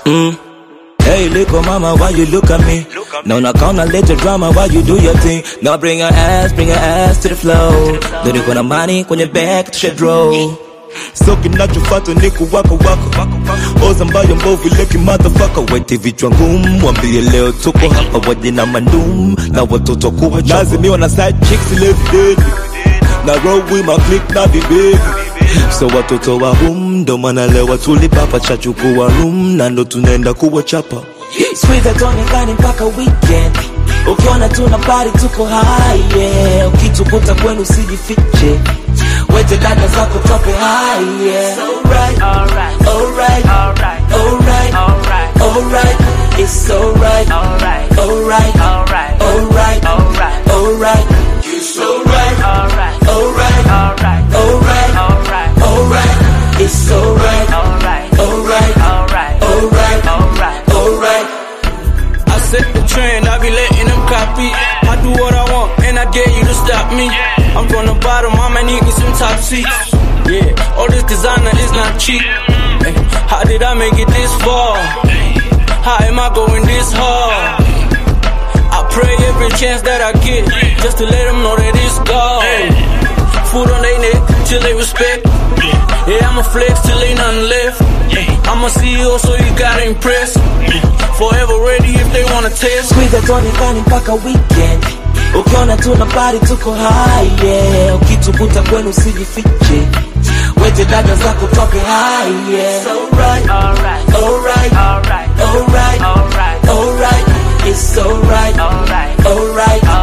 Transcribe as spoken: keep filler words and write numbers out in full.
Mm. Hey, little mama, why you look at me? No, not gonna let your drama while you do your thing. Now bring your ass, bring your ass to the flow. Do you want money when your back to shed roll? So kinachofata ni kuwako wako Oza mbayo mbovu leki motherfucker. Wete vichwa ngumu, wambie leo tuko hapa waje na mandum na watoto kuwa choko. Lazimiwa na side chicks live dead. Na roll with my click na baby. So watoto wa hum, ndo mana lewa tulipapa chachukua room. Na ndo tunaenda kuwa chapa. Squeeze atonekani mpaka weekend. Ukiona tuna party tuko high, yeah. Ukitukuta kwenu usijifiche. Wete dada zako tope high, yeah. So right, alright, alright, alright, alright, alright, alright. It's alright, alright, alright, alright, alright, alright, alright. It's alright, alright, alright, alright, alright, alright, alright. It's alright, alright, alright, alright, alright, alright, alright. I set the trend, I be letting them copy. I do what I want, and I dare you to stop me. I'm from the bottom, I'ma need me some top seats. Yeah, all this designer is not cheap. Hey, how did I make it this far? How am I going this hard? I pray every chance that I get, just to let them know that it's God. Food on their neck, till they respect. Yeah, I'ma flex till ain't nothing left. I'm a C E O, so you gotta impress. Forever ready if they wanna test. Squeeze atonekani mpaka weekend. Ukiona tuna party tuko high, yeah. Ukitukuta kwenu usijifiche. Wete dada zako tope high, yeah. So right, alright, alright, alright, alright, alright, alright. It's alright, alright, alright.